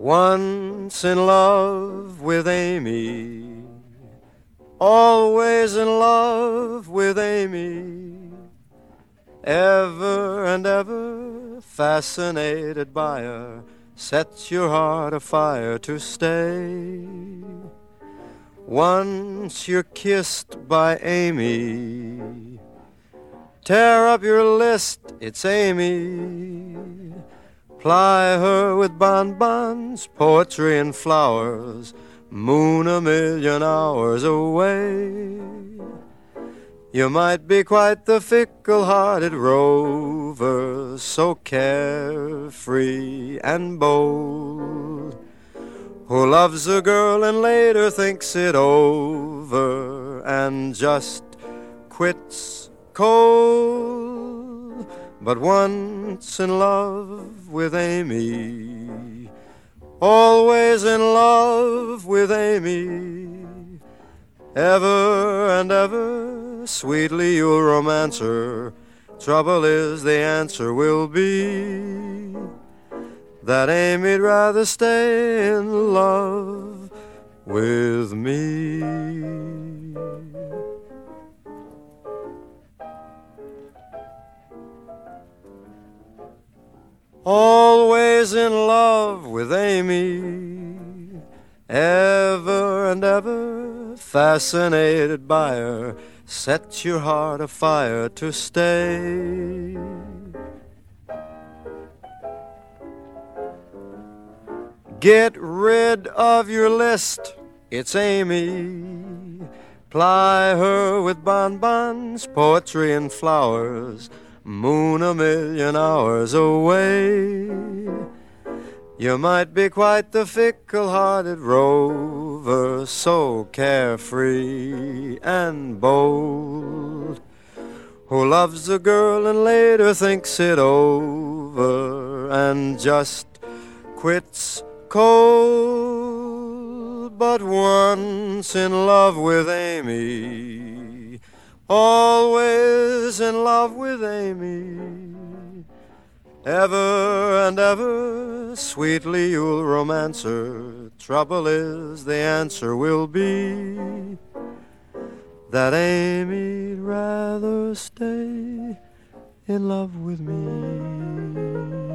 Once in love with Amy, always in love with Amy, ever and ever fascinated by her, set your heart afire to stay. Once you're kissed by Amy, tear up your list, it's Amy. Ply her with bonbons, poetry and flowers, moon a million hours away. You might be quite the fickle-hearted rover, so carefree and bold, who loves a girl and later thinks it over and just quits cold. But once in love with Amy, always in love with Amy, ever and ever sweetly you'll romance her. Trouble is the answer will be that Amy'd rather stay in love with me. Always in love with Amy, ever and ever fascinated by her, set your heart afire to stay. Get rid of your list, it's Amy. Ply her with bonbons, poetry and flowers, moon a million hours away. You might be quite the fickle-hearted rover, so carefree and bold, who loves a girl and later thinks it over and just quits cold. But once in love with Amy, always in love with Amy, ever and ever sweetly you'll romance her. Trouble is the answer will be that Amy'd rather stay in love with me.